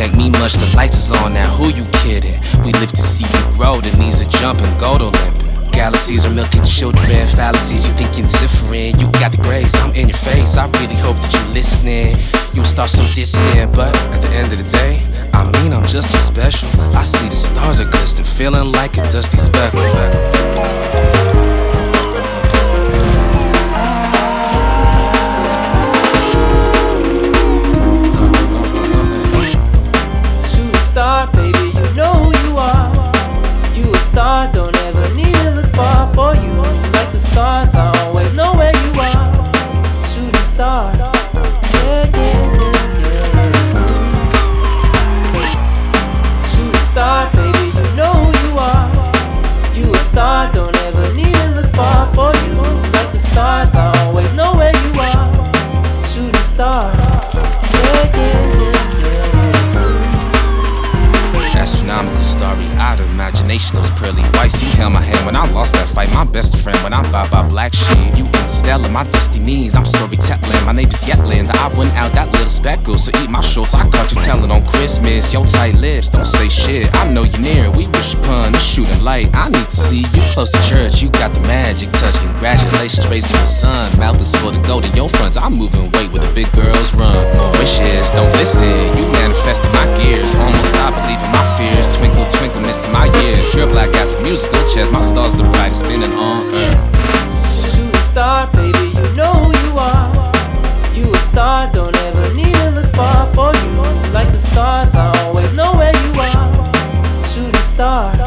thank me much, the lights is on now, who you kidding? We live to see you grow, the knees are jumping, go to limping. Galaxies are milking children, fallacies, you thinking different. You got the grace, I'm in your face, I really hope that you're listening. You will start so distant, but at the end of the day, I mean I'm just as special. I see the stars are glistening, feeling like a dusty speckle. Star, baby, you know who you are. You a star, don't ever need to look far for you. Like the stars, I always know where you are. Shooting star, yeah, yeah, yeah, yeah. Shooting star, baby, you know who you are. You a star, don't ever need to look far for you. Like the stars, I always know where you are. Shooting star, yeah, yeah, yeah, yeah. Astronomical starry eyed imagination, those pearly whites. You held my hand when I lost that fight. My best friend when I'm by black sheep. You interstellar, my dusty knees. I'm storytelling, my neighbor's yelling that I went out that little speckle. So eat my shorts, I caught you telling on Christmas. Your tight lips, don't say shit. I know you're near, we wish upon the shooting light. I need to see you close to church. You got the magic touch. Congratulations, raising your son. Mouth is full of gold in your front. I'm moving weight where the big girls run. More wishes, don't listen. You manifested my gears. Almost stop believing my fears. Twinkle, twinkle, missing my years. Your black ass musical chairs. My stars the brightest, spinning on earth. Shooting star, baby, you know who you are. You a star, don't ever need to look far for you. Like the stars, I always know where you are. Shooting star.